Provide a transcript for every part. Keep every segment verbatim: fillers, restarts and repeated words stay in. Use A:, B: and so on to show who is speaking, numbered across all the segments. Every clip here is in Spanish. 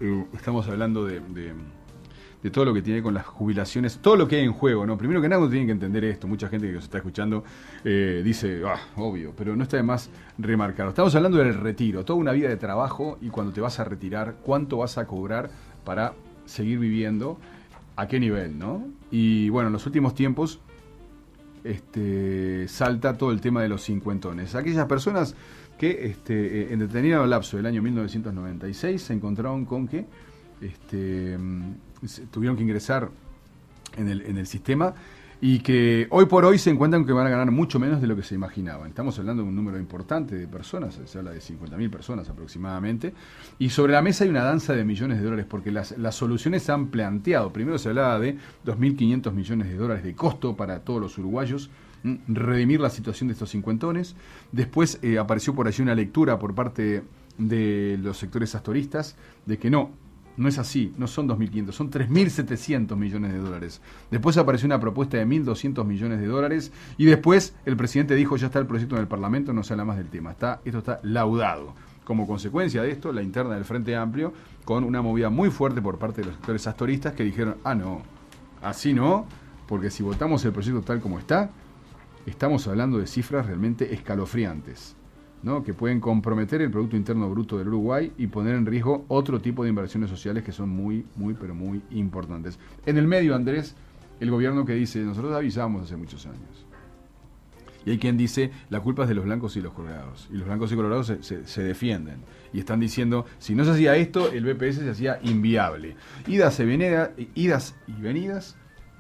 A: eh, estamos hablando de, de, de todo lo que tiene con las jubilaciones, todo lo que hay en juego, ¿no? Primero que nada uno tiene que entender esto, mucha gente que nos está escuchando eh, dice, ah, obvio, pero no está de más remarcarlo. Estamos hablando del retiro, toda una vida de trabajo y cuando te vas a retirar, ¿cuánto vas a cobrar para seguir viviendo? ¿A qué nivel, no? Y bueno, en los últimos tiempos este, salta todo el tema de los cincuentones. Aquellas personas que este, en determinado lapso del año mil novecientos noventa y seis se encontraron con que este, tuvieron que ingresar en el, en el sistema y que hoy por hoy se encuentran que van a ganar mucho menos de lo que se imaginaban. Estamos hablando de un número importante de personas, se habla de cincuenta mil personas aproximadamente, y sobre la mesa hay una danza de millones de dólares, porque las, las soluciones se han planteado. Primero se hablaba de dos mil quinientos millones de dólares de costo para todos los uruguayos, ¿m? redimir la situación de estos cincuentones. Después eh, apareció por allí una lectura por parte de los sectores astoristas de que no, no es así, no son dos mil quinientos, son tres mil setecientos millones de dólares. Después apareció una propuesta de mil doscientos millones de dólares y después el presidente dijo, ya está el proyecto en el Parlamento, no se habla más del tema. Está, esto está laudado. Como consecuencia de esto, la interna del Frente Amplio, con una movida muy fuerte por parte de los sectores astoristas que dijeron, ah, no, así no, porque si votamos el proyecto tal como está, estamos hablando de cifras realmente escalofriantes, ¿no? Que pueden comprometer el Producto Interno Bruto del Uruguay y poner en riesgo otro tipo de inversiones sociales que son muy, muy, pero muy importantes. En el medio, Andrés, el gobierno que dice, nosotros avisamos hace muchos años. Y hay quien dice, la culpa es de los blancos y los colorados. Y los blancos y colorados se, se, se defienden. Y están diciendo, si no se hacía esto, el B P S se hacía inviable. Idas y venidas, idas y venidas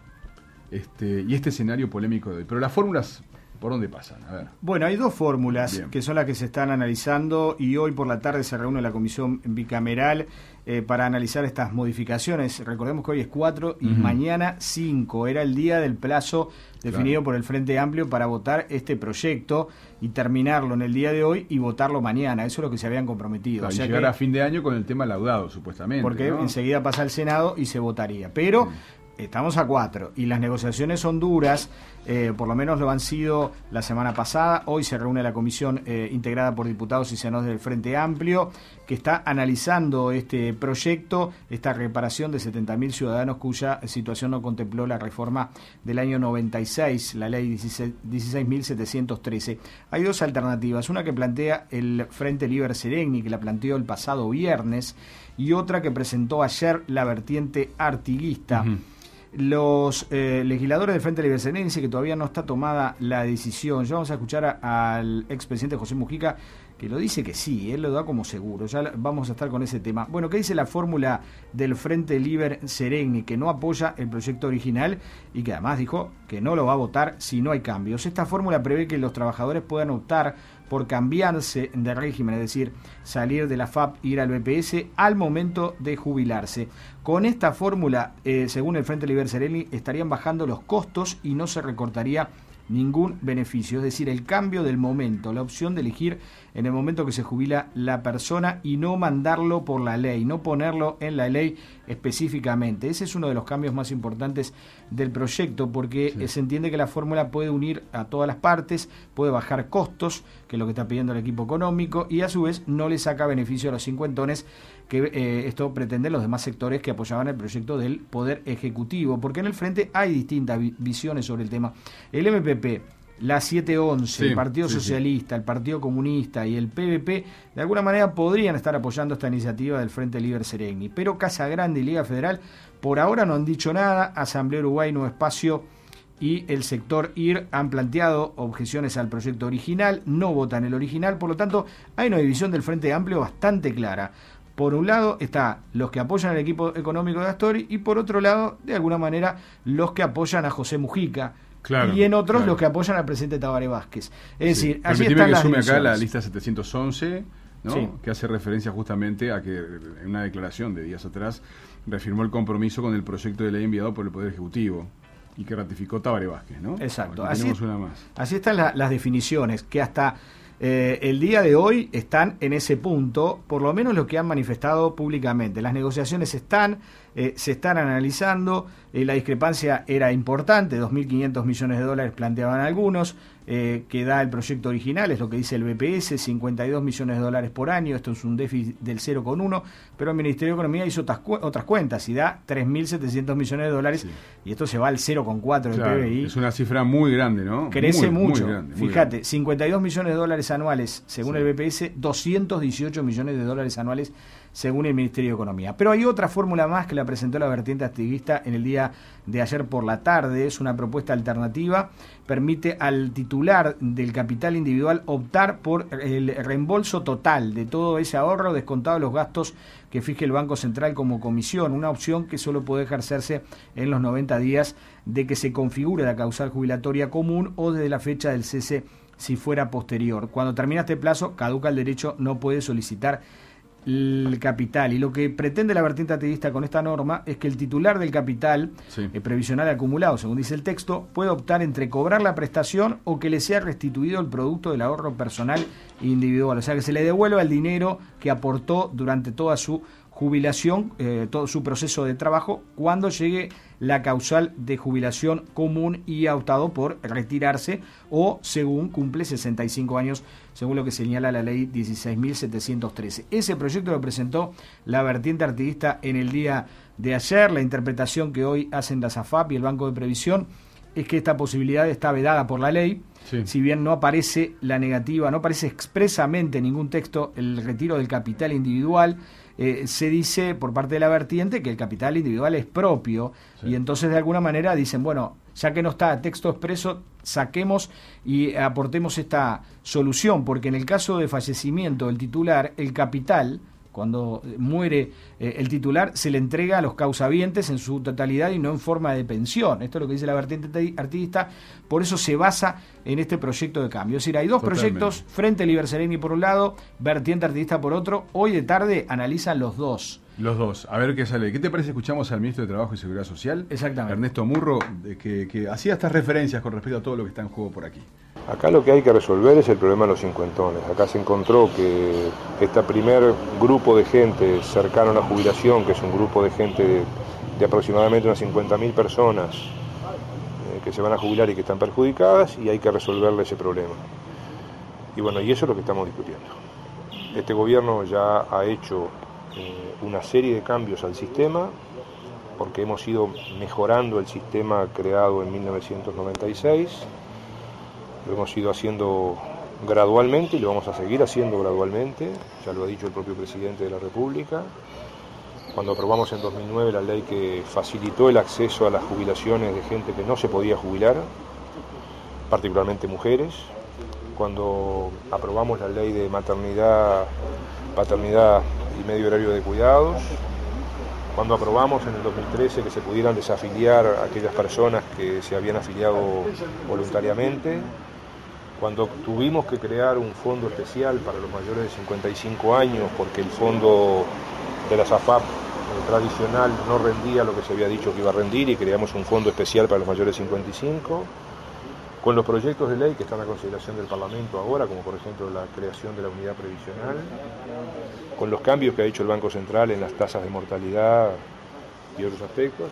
A: este, y este escenario polémico de hoy. Pero las fórmulas... ¿Por dónde pasan? A ver.
B: Bueno, hay dos fórmulas
A: Bien.
B: que son las que se están analizando y hoy por la tarde se reúne la comisión bicameral eh, para analizar estas modificaciones. Recordemos que hoy es cuatro y uh-huh. mañana cinco. Era el día del plazo definido claro. por el Frente Amplio para votar este proyecto y terminarlo en el día de hoy y votarlo mañana. Eso es lo que se habían comprometido.
A: Claro,
B: o sea
A: y llegar
B: que,
A: a fin de año con el tema laudado, supuestamente.
B: Porque
A: ¿no?
B: enseguida pasa al Senado y se votaría. Pero... Sí. Estamos a cuatro y las negociaciones son duras, eh, por lo menos lo han sido la semana pasada. Hoy se reúne la comisión eh, integrada por diputados y senadores del Frente Amplio que está analizando este proyecto, esta reparación de setenta mil ciudadanos cuya situación no contempló la reforma del año noventa y seis, la ley dieciséis mil setecientos trece. Hay dos alternativas, una que plantea el Frente Liber Seregni, que la planteó el pasado viernes, y otra que presentó ayer la vertiente artiguista. Uh-huh. Los eh, legisladores del Frente Liber Seregni dicen que todavía no está tomada la decisión. Ya vamos a escuchar a, al expresidente José Mujica, que lo dice que sí, él lo da como seguro. Ya vamos a estar con ese tema. Bueno, ¿qué dice la fórmula del Frente Liber Seregni? Que no apoya el proyecto original y que además dijo que no lo va a votar si no hay cambios. Esta fórmula prevé que los trabajadores puedan optar por cambiarse de régimen, es decir, salir de la F A P, ir al B P S al momento de jubilarse. Con esta fórmula, eh, según el Frente Liber Seregni, estarían bajando los costos y no se recortaría ningún beneficio, es decir, el cambio del momento, la opción de elegir en el momento que se jubila la persona y no mandarlo por la ley, no ponerlo en la ley específicamente. Ese es uno de los cambios más importantes del proyecto, porque sí. se entiende que la fórmula puede unir a todas las partes, puede bajar costos, que es lo que está pidiendo el equipo económico, y a su vez no le saca beneficio a los cincuentones, que eh, esto pretenden los demás sectores que apoyaban el proyecto del Poder Ejecutivo, porque en el Frente hay distintas vi- visiones sobre el tema. El M P P, la siete once, sí, el Partido sí, Socialista, sí. el Partido Comunista y el P V P, de alguna manera podrían estar apoyando esta iniciativa del Frente Liber Seregni, pero Casa Grande y Liga Federal por ahora no han dicho nada. Asamblea Uruguay, Nuevo Espacio y el sector I R han planteado objeciones al proyecto original, no votan el original, por lo tanto hay una división del Frente Amplio bastante clara. Por un lado está los que apoyan al equipo económico de Astori y por otro lado, de alguna manera, los que apoyan a José Mujica. Claro, y en otros claro. los que apoyan al presidente Tabaré Vázquez. Es sí. decir, allí están
A: que
B: las
A: sume
B: divisiones.
A: Acá la lista setecientos once, ¿no? Sí. que hace referencia justamente a que en una declaración de días atrás reafirmó el compromiso con el proyecto de ley enviado por el Poder Ejecutivo y que ratificó Tabaré Vázquez, ¿no?
B: Exacto.
A: Aquí
B: así,
A: tenemos una más.
B: Así están la, las definiciones que hasta eh, el día de hoy están en ese punto, por lo menos lo que han manifestado públicamente. Las negociaciones están, eh, se están analizando, eh, la discrepancia era importante, dos mil quinientos millones de dólares planteaban algunos, eh, que da el proyecto original, es lo que dice el B P S, cincuenta y dos millones de dólares por año, esto es un déficit del cero coma uno, pero el Ministerio de Economía hizo otras, cu otras cuentas y da tres mil setecientos millones de dólares, sí. Y esto se va al cero coma cuatro del
A: claro,
B: P B I.
A: Es una cifra muy grande, ¿no?
B: Crece
A: muy,
B: mucho.
A: Muy grande, muy
B: Fíjate,
A: grande.
B: cincuenta y dos millones de dólares anuales según sí. el B P S, doscientos dieciocho millones de dólares anuales según el Ministerio de Economía. Pero hay otra fórmula más que la presentó la vertiente activista en el día de ayer por la tarde. Es una propuesta alternativa, permite al titular del capital individual optar por el reembolso total de todo ese ahorro, descontado los gastos que fije el Banco Central como comisión, una opción que solo puede ejercerse en los noventa días de que se configure la causal jubilatoria común o desde la fecha del cese si fuera posterior. Cuando termina este plazo, caduca el derecho, no puede solicitar el capital. Y lo que pretende la vertiente activista con esta norma es que el titular del capital sí. eh, previsional acumulado, según dice el texto, puede optar entre cobrar la prestación o que le sea restituido el producto del ahorro personal individual. O sea, que se le devuelva el dinero que aportó durante toda su jubilación, eh, todo su proceso de trabajo, cuando llegue la causal de jubilación común y ha optado por retirarse o según cumple sesenta y cinco años, según lo que señala la ley dieciséis mil setecientos trece. Ese proyecto lo presentó la vertiente activista en el día de ayer. La interpretación que hoy hacen la SAFAP y el Banco de Previsión es que esta posibilidad está vedada por la ley, sí. Si bien no aparece la negativa, no aparece expresamente en ningún texto el retiro del capital individual. Eh, se dice por parte de la vertiente que el capital individual es propio, sí. Y entonces de alguna manera dicen, bueno, ya que no está texto expreso, saquemos y aportemos esta solución, porque en el caso de fallecimiento del titular, el capital, cuando muere eh, el titular, se le entrega a los causavientes en su totalidad y no en forma de pensión. Esto es lo que dice la vertiente artista, por eso se basa en este proyecto de cambio. Es decir, hay dos Totalmente. proyectos, Frente Liber Sereni por un lado, vertiente artista por otro. Hoy de tarde analizan los dos.
A: Los dos, a ver qué sale. ¿Qué te parece? Escuchamos al ministro de Trabajo y Seguridad Social,
B: Exactamente.
A: Ernesto Murro, que, que hacía estas referencias con respecto a todo lo que está en juego por aquí.
C: Acá lo que hay que resolver es el problema de los cincuentones. Acá se encontró que este primer grupo de gente cercano a la jubilación, que es un grupo de gente de, de aproximadamente unas cincuenta mil personas eh, que se van a jubilar y que están perjudicadas, y hay que resolverle ese problema. Y bueno, y eso es lo que estamos discutiendo. Este gobierno ya ha hecho eh, una serie de cambios al sistema, porque hemos ido mejorando el sistema creado en mil novecientos noventa y seis. Lo hemos ido haciendo gradualmente y lo vamos a seguir haciendo gradualmente, ya lo ha dicho el propio presidente de la República. Cuando aprobamos en dos mil nueve la ley que facilitó el acceso a las jubilaciones de gente que no se podía jubilar, particularmente mujeres. Cuando aprobamos la ley de maternidad, paternidad y medio horario de cuidados. Cuando aprobamos en el dos mil trece que se pudieran desafiliar a aquellas personas que se habían afiliado voluntariamente. Cuando tuvimos que crear un fondo especial para los mayores de cincuenta y cinco años, porque el fondo de la SAFAP eh, tradicional no rendía lo que se había dicho que iba a rendir, y creamos un fondo especial para los mayores de cincuenta y cinco. Con los proyectos de ley que están a consideración del Parlamento ahora, como por ejemplo la creación de la unidad previsional, con los cambios que ha hecho el Banco Central en las tasas de mortalidad y otros aspectos.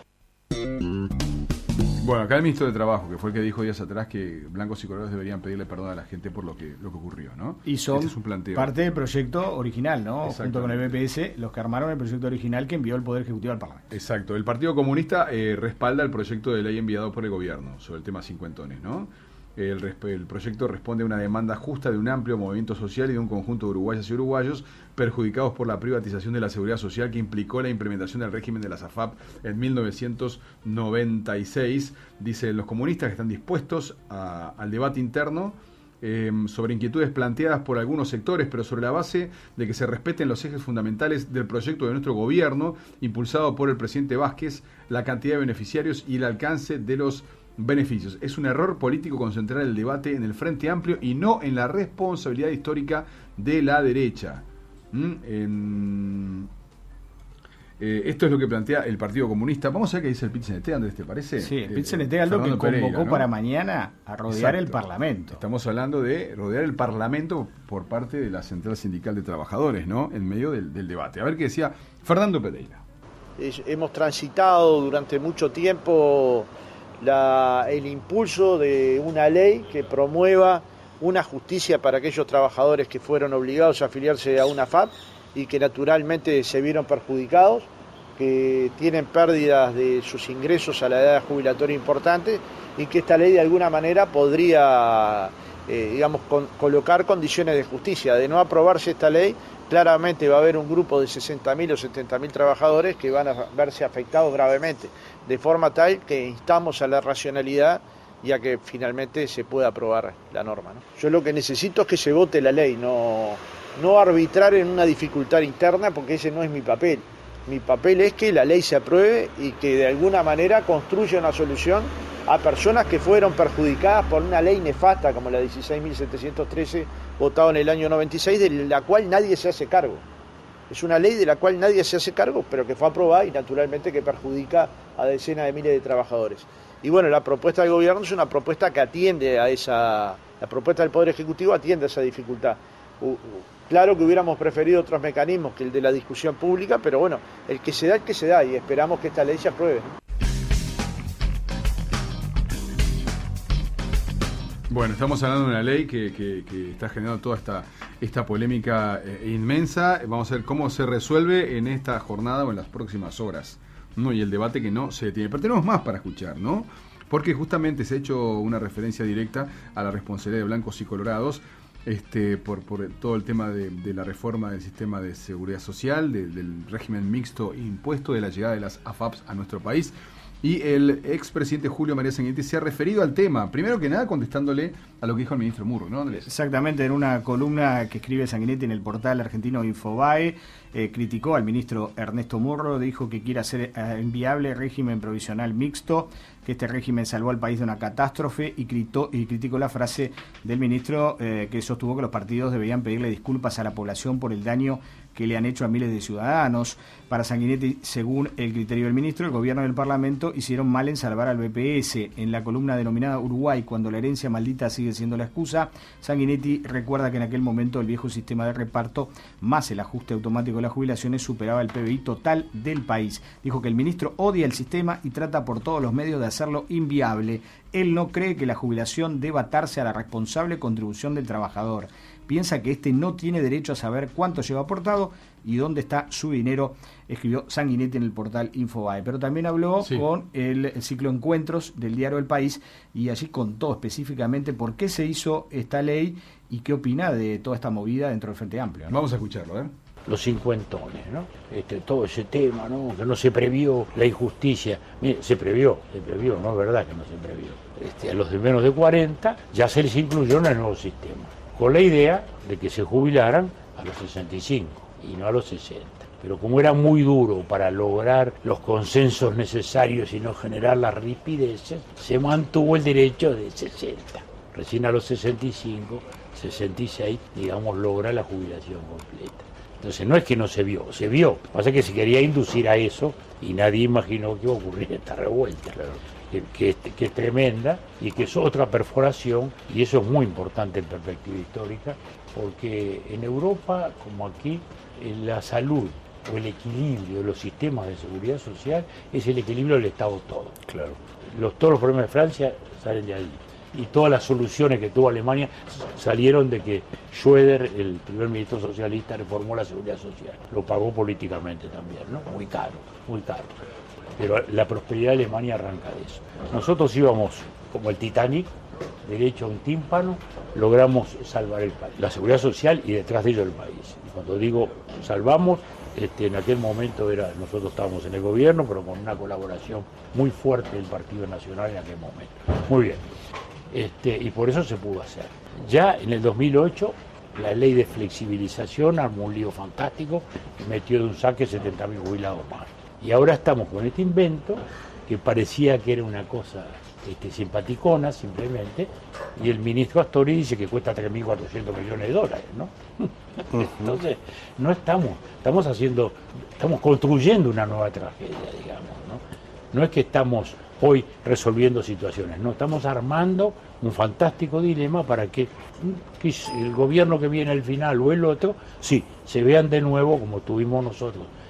A: Bueno, acá el ministro de Trabajo, que fue el que dijo días atrás que blancos y colores deberían pedirle perdón a la gente por lo que lo que ocurrió, ¿no?
B: Y son este es un planteo. Parte del proyecto original, ¿no? Junto con el B P S, los que armaron el proyecto original que envió el Poder Ejecutivo al Parlamento.
A: Exacto. El Partido Comunista eh, respalda el proyecto de ley enviado por el gobierno sobre el tema cincuentones, ¿no? El, el proyecto responde a una demanda justa de un amplio movimiento social y de un conjunto de uruguayas y uruguayos perjudicados por la privatización de la seguridad social que implicó la implementación del régimen de la SAFAP en mil novecientos noventa y seis. Dicen los comunistas que están dispuestos a, al debate interno eh, sobre inquietudes planteadas por algunos sectores, pero sobre la base de que se respeten los ejes fundamentales del proyecto de nuestro gobierno, impulsado por el presidente Vázquez, la cantidad de beneficiarios y el alcance de los beneficios. Es un error político concentrar el debate en el Frente Amplio y no en la responsabilidad histórica de la derecha. ¿Mm? En, eh, esto es lo que plantea el Partido Comunista. Vamos a ver qué dice el Pit-C N T, Andrés, ¿te parece?
B: Sí, el Pit-C N T, algo que convocó Pereira, ¿no? para mañana a rodear Exacto. el Parlamento.
A: Estamos hablando de rodear el Parlamento por parte de la Central Sindical de Trabajadores, ¿no? En medio del, del debate. A ver qué decía Fernando Pereira.
D: Es, hemos transitado durante mucho tiempo la, el impulso de una ley que promueva una justicia para aquellos trabajadores que fueron obligados a afiliarse a una AFAP y que naturalmente se vieron perjudicados, que tienen pérdidas de sus ingresos a la edad jubilatoria importante, y que esta ley de alguna manera podría, eh, digamos, con, colocar condiciones de justicia. De no aprobarse esta ley, claramente va a haber un grupo de sesenta mil o setenta mil trabajadores que van a verse afectados gravemente, de forma tal que instamos a la racionalidad y a que finalmente se pueda aprobar la norma, ¿no? Yo lo que necesito es que se vote la ley, no, no arbitrar en una dificultad interna, porque ese no es mi papel. Mi papel es que la ley se apruebe y que de alguna manera construya una solución a personas que fueron perjudicadas por una ley nefasta como la dieciséis mil setecientos trece votada en el año noventa y seis, de la cual nadie se hace cargo. Es una ley de la cual nadie se hace cargo, pero que fue aprobada y naturalmente que perjudica a decenas de miles de trabajadores. Y bueno, la propuesta del gobierno es una propuesta que atiende a esa, la propuesta del Poder Ejecutivo atiende a esa dificultad. Uh, claro que hubiéramos preferido otros mecanismos que el de la discusión pública, pero bueno, el que se da, el que se da, y esperamos que esta ley se apruebe.
A: Bueno, estamos hablando de una ley que, que, que está generando toda esta, esta polémica eh, inmensa. Vamos a ver cómo se resuelve en esta jornada o en las próximas horas, ¿no? Y el debate que no se detiene. Pero tenemos más para escuchar, ¿no? Porque justamente se ha hecho una referencia directa a la responsabilidad de blancos y colorados este, por, por todo el tema de, de la reforma del sistema de seguridad social, de, del régimen mixto impuesto, de la llegada de las AFAPs a nuestro país. Y el expresidente Julio María Sanguinetti se ha referido al tema, primero que nada contestándole a lo que dijo el ministro Murro, ¿no, Andrés?
B: Exactamente, en una columna que escribe Sanguinetti en el portal argentino Infobae, eh, criticó al ministro Ernesto Murro, dijo que quiere hacer eh, inviable régimen provisional mixto, que este régimen salvó al país de una catástrofe, y, gritó, y criticó la frase del ministro eh, que sostuvo que los partidos deberían pedirle disculpas a la población por el daño que le han hecho a miles de ciudadanos. Para Sanguinetti, según el criterio del ministro, el gobierno y el Parlamento hicieron mal en salvar al B P S. En la columna denominada Uruguay, cuando la herencia maldita sigue siendo la excusa, Sanguinetti recuerda que en aquel momento el viejo sistema de reparto, más el ajuste automático de las jubilaciones, superaba el P B I total del país. Dijo que el ministro odia el sistema y trata por todos los medios de hacerlo inviable. Él no cree que la jubilación deba atarse a la responsable contribución del trabajador. Piensa que éste no tiene derecho a saber cuánto lleva aportado y dónde está su dinero, escribió Sanguinetti en el portal Infobae. Pero también habló sí. con el, el ciclo Encuentros del diario El País, y allí contó específicamente por qué se hizo esta ley y qué opina de toda esta movida dentro del Frente Amplio, ¿no?
A: Vamos a escucharlo, ¿eh?
E: Los cincuentones, ¿no? Este, todo ese tema, ¿no? Que no se previó la injusticia. Mire, se previó, se previó, no es verdad que no se previó. Este, a los de menos de cuarenta ya se les incluyó en el nuevo sistema, con la idea de que se jubilaran a los sesenta y cinco y no a los sesenta. Pero como era muy duro para lograr los consensos necesarios y no generar las rispideces, se mantuvo el derecho de sesenta. Recién a los sesenta y cinco, sesenta y seis, digamos, logra la jubilación completa. Entonces no es que no se vio, se vio. Lo que pasa es que se quería inducir a eso y nadie imaginó que iba a ocurrir esta revuelta. Claro. Que, que, que es tremenda y que es otra perforación, y eso es muy importante en perspectiva histórica, porque en Europa, como aquí, la salud o el equilibrio de los sistemas de seguridad social es el equilibrio del Estado todo. Claro. Los, todos los problemas de Francia salen de ahí. Y todas las soluciones que tuvo Alemania salieron de que Schröder, el primer ministro socialista, reformó la seguridad social. Lo pagó políticamente también, ¿no? Muy caro, muy caro. Pero la prosperidad de Alemania arranca de eso. Nosotros íbamos como el Titanic, derecho a un tímpano, logramos salvar el país, la seguridad social y detrás de ello el país. Y cuando digo salvamos, este, en aquel momento era, nosotros estábamos en el gobierno, pero con una colaboración muy fuerte del Partido Nacional en aquel momento. Muy bien. Este, y por eso se pudo hacer. Ya en el dos mil ocho, la ley de flexibilización armó un lío fantástico y metió de un saque setenta mil jubilados más. Y ahora estamos con este invento que parecía que era una cosa este, simpaticona simplemente, y el ministro Astori dice que cuesta tres mil cuatrocientos millones de dólares, ¿no? Entonces, no estamos, estamos haciendo, estamos construyendo una nueva tragedia, digamos, ¿no? No es que estamos hoy resolviendo situaciones, no, estamos armando un fantástico dilema para que, que el gobierno que viene al final o el otro, sí, se vean de nuevo como tuvimos nosotros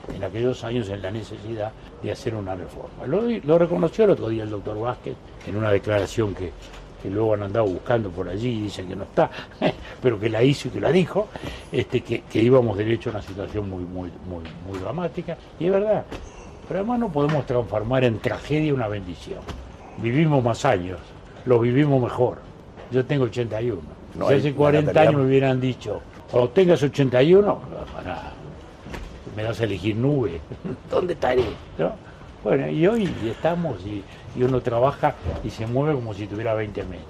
E: en aquellos años en la necesidad de hacer una reforma. Lo, lo reconoció el otro día el doctor Vázquez en una declaración que, que luego han andado buscando por allí y dicen que no está, pero que la hizo y que la dijo, este, que, que íbamos derecho a una situación muy, muy, muy, muy dramática, y es verdad. Pero además no podemos transformar en tragedia una bendición. Vivimos más años, lo vivimos mejor. Yo tengo ochenta y uno. No si hay, hace cuarenta años me hubieran dicho, cuando tengas ochenta y uno, para, me das a elegir nube, ¿dónde estaré? ¿No? Bueno, y hoy estamos y, y uno trabaja y se mueve como si tuviera veinte metros.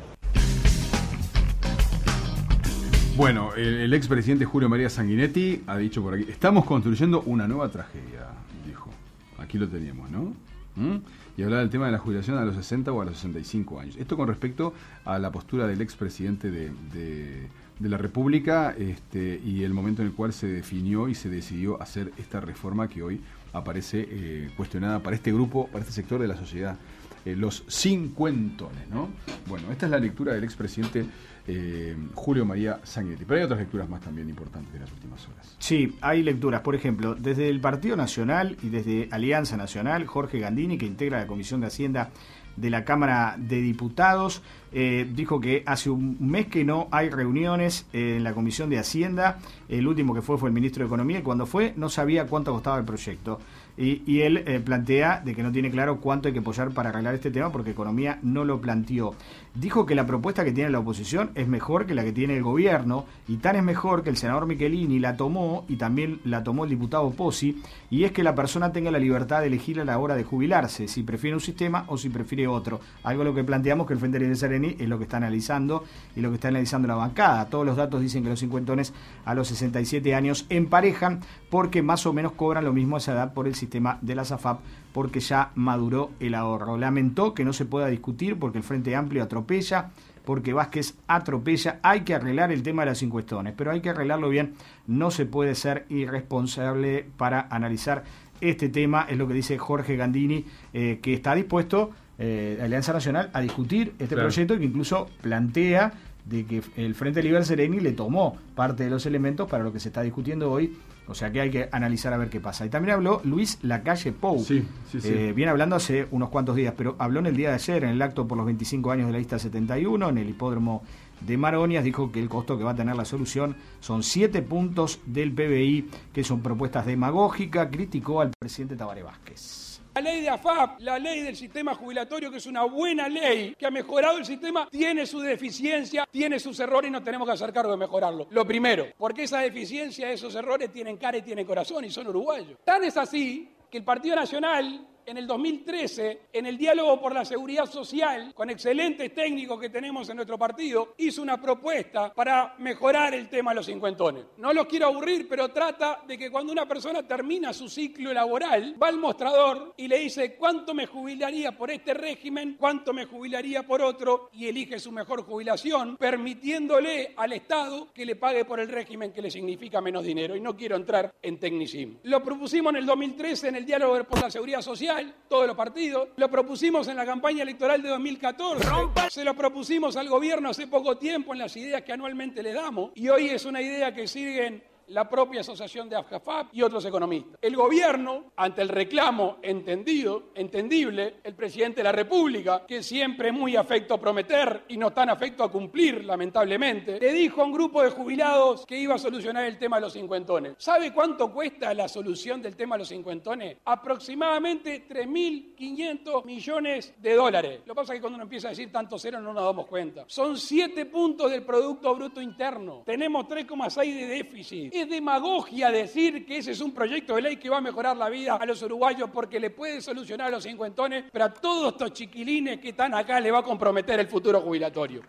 A: Bueno, el, el expresidente Julio María Sanguinetti ha dicho por aquí, estamos construyendo una nueva tragedia, dijo. Aquí lo teníamos, ¿no? ¿Mm? Y hablaba del tema de la jubilación a los sesenta o a los sesenta y cinco años. Esto con respecto a la postura del expresidente de, de, de la República este, y el momento en el cual se definió y se decidió hacer esta reforma que hoy aparece eh, cuestionada para este grupo, para este sector de la sociedad, eh, los cincuentones, ¿no? Bueno, esta es la lectura del expresidente eh, Julio María Sanguinetti. Pero hay otras lecturas más también importantes de las últimas horas.
B: Sí, hay lecturas. Por ejemplo, desde el Partido Nacional y desde Alianza Nacional, Jorge Gandini, que integra la Comisión de Hacienda de la Cámara de Diputados, eh, dijo que hace un mes que no hay reuniones eh, en la Comisión de Hacienda. El último que fue fue el ministro de Economía, y cuando fue no sabía cuánto costaba el proyecto. Y, y él eh, plantea de que no tiene claro cuánto hay que apoyar para arreglar este tema porque Economía no lo planteó. Dijo que la propuesta que tiene la oposición es mejor que la que tiene el gobierno, y tan es mejor que el senador Michelini la tomó y también la tomó el diputado Pozzi, y es que la persona tenga la libertad de elegir a la hora de jubilarse, si prefiere un sistema o si prefiere otro. Algo lo que planteamos que el Frente Libre Sereni es lo que está analizando y lo que está analizando la bancada. Todos los datos dicen que los cincuentones a los sesenta y siete años emparejan porque más o menos cobran lo mismo a esa edad por el sistema de la SAFAP, porque ya maduró el ahorro. Lamentó que no se pueda discutir porque el Frente Amplio atropella, porque Vázquez atropella. Hay que arreglar el tema de los cincuentones, pero hay que arreglarlo bien. No se puede ser irresponsable para analizar este tema, es lo que dice Jorge Gandini, eh, que está dispuesto, eh, Alianza Nacional, a discutir este claro. proyecto, y que incluso plantea de que el Frente Libre Sereni le tomó parte de los elementos para lo que se está discutiendo hoy. O sea que hay que analizar a ver qué pasa. Y también habló Luis Lacalle Pou.
A: Sí, sí, sí.
B: Eh, viene hablando hace unos cuantos días, pero habló en el día de ayer, en el acto por los veinticinco años de la lista setenta y uno, en el hipódromo de Maronias. Dijo que el costo que va a tener la solución son siete puntos del P B I, que son propuestas demagógicas. Criticó al presidente Tabaré Vázquez.
F: La ley de A F A P, la ley del sistema jubilatorio, que es una buena ley, que ha mejorado el sistema, tiene su deficiencia, tiene sus errores y nos tenemos que hacer cargo de mejorarlo. Lo primero, porque esa deficiencia, esos errores tienen cara y tienen corazón y son uruguayos. Tan es así que el Partido Nacional, en el dos mil trece, en el diálogo por la seguridad social, con excelentes técnicos que tenemos en nuestro partido, hizo una propuesta para mejorar el tema de los cincuentones. No los quiero aburrir, pero trata de que cuando una persona termina su ciclo laboral, va al mostrador y le dice cuánto me jubilaría por este régimen, cuánto me jubilaría por otro, y elige su mejor jubilación, permitiéndole al Estado que le pague por el régimen que le significa menos dinero. Y no quiero entrar en tecnicismo. Lo propusimos en el dos mil trece en el diálogo por la seguridad social, todos los partidos, lo propusimos en la campaña electoral de dos mil catorce, se lo propusimos al gobierno hace poco tiempo en las ideas que anualmente le damos, y hoy es una idea que siguen la propia asociación de A F A P y otros economistas. El gobierno, ante el reclamo entendido, entendible, el presidente de la República, que siempre es muy afecto a prometer y no tan afecto a cumplir, lamentablemente, le dijo a un grupo de jubilados que iba a solucionar el tema de los cincuentones. ¿Sabe cuánto cuesta la solución del tema de los cincuentones? Aproximadamente tres mil quinientos millones de dólares. Lo que pasa es que cuando uno empieza a decir tanto cero no nos damos cuenta. Son siete puntos del Producto Bruto Interno. Tenemos tres coma seis de déficit. Es demagogia decir que ese es un proyecto de ley que va a mejorar la vida a los uruguayos porque le puede solucionar a los cincuentones, pero a todos estos chiquilines que están acá le va a comprometer el futuro jubilatorio.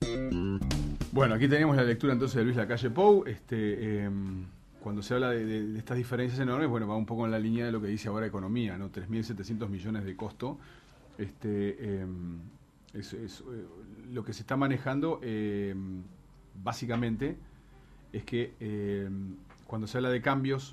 A: Bueno, aquí tenemos la lectura entonces de Luis Lacalle Pou. Este, eh, cuando se habla de, de, de estas diferencias enormes, bueno, va un poco en la línea de lo que dice ahora Economía, ¿no? tres mil setecientos millones de costo. Este, eh, es, es, eh, lo que se está manejando eh, básicamente es que eh, cuando se habla de cambios,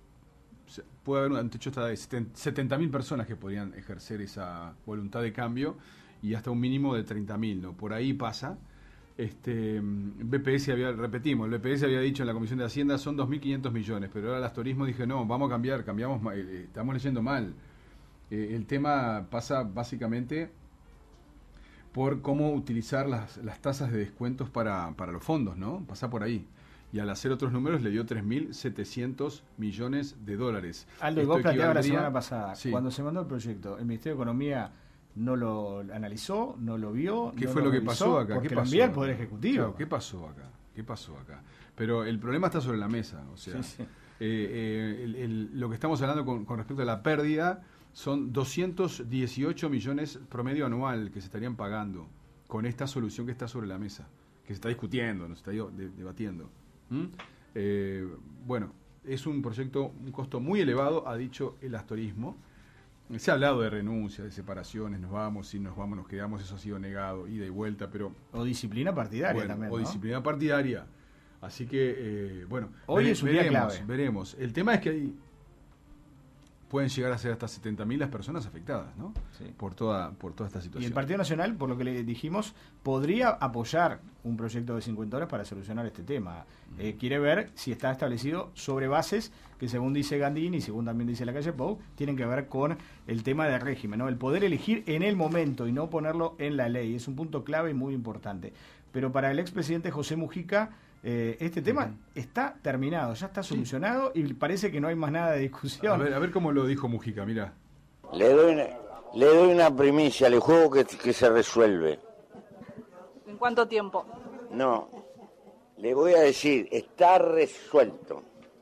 A: puede haber un techo hasta de setenta mil personas que podrían ejercer esa voluntad de cambio y hasta un mínimo de treinta mil, ¿no? Por ahí pasa. Este, B P S había, repetimos, el B P S había dicho en la Comisión de Hacienda son dos mil quinientos millones, pero ahora las turismo dije no, vamos a cambiar, cambiamos, eh, estamos leyendo mal. Eh, el tema pasa básicamente por cómo utilizar las, las tasas de descuentos para, para los fondos, ¿no? Pasa por ahí. Y al hacer otros números le dio tres mil setecientos millones de dólares.
B: Aldo, y vos planteabas la semana pasada,
A: sí.
B: Cuando se mandó el proyecto, el Ministerio de Economía no lo analizó, no lo vio.
A: ¿Qué
B: no
A: fue lo, lo que pasó acá?
B: Porque
A: ¿Qué
B: lo
A: pasó
B: envía el
A: acá?
B: Poder Ejecutivo.
A: Claro, ¿qué pasó acá? ¿Qué pasó acá? Pero el problema está sobre la mesa. O sea,
B: sí, sí.
A: Eh, eh, el, el, lo que estamos hablando con, con respecto a la pérdida son doscientos dieciocho millones promedio anual que se estarían pagando con esta solución que está sobre la mesa, que se está discutiendo, nos está de, debatiendo. ¿Mm? Eh, bueno, es un proyecto, un costo muy elevado, ha dicho el Astorismo. Se ha hablado de renuncias, de separaciones, nos vamos, si nos vamos, nos quedamos, eso ha sido negado, ida y vuelta, pero...
B: O disciplina partidaria
A: bueno,
B: también,
A: o
B: ¿no?
A: disciplina partidaria. Así que, eh, bueno,
B: hoy
A: vere,
B: es un día
A: veremos,
B: clave.
A: veremos. El tema es que hay, pueden llegar a ser hasta setenta mil las personas afectadas, ¿no?
B: Sí.
A: Por toda, por toda esta situación.
B: Y el Partido Nacional, por lo que le dijimos, podría apoyar un proyecto de cincuenta horas para solucionar este tema. Eh, quiere ver si está establecido sobre bases que, según dice Gandini y según también dice la calle Pou, tienen que ver con el tema del régimen, ¿no? El poder elegir en el momento y no ponerlo en la ley. Es un punto clave y muy importante. Pero para el expresidente José Mujica, eh, este tema uh-huh. está terminado, ya está solucionado sí. y parece que no hay más nada de discusión.
A: A ver, a ver cómo lo dijo Mujica, mira.
G: Le doy una, le doy una primicia, le juego que, que se resuelve.
H: ¿En cuánto tiempo?
G: No, le voy a decir, está resuelto.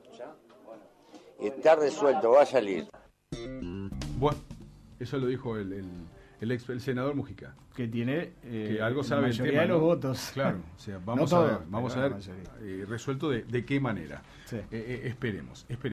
G: Está resuelto, va a salir.
A: Bueno, eso lo dijo el, el, el, ex, el senador Mujica.
B: Que tiene eh,
A: que algo sabe
B: la
A: el
B: mayoría
A: tema,
B: de los
A: ¿no?
B: votos.
A: Claro, o sea, vamos
B: no
A: a
B: todo,
A: ver, vamos a ver eh, resuelto de, de qué manera.
B: Sí.
A: Eh, eh, esperemos, esperemos.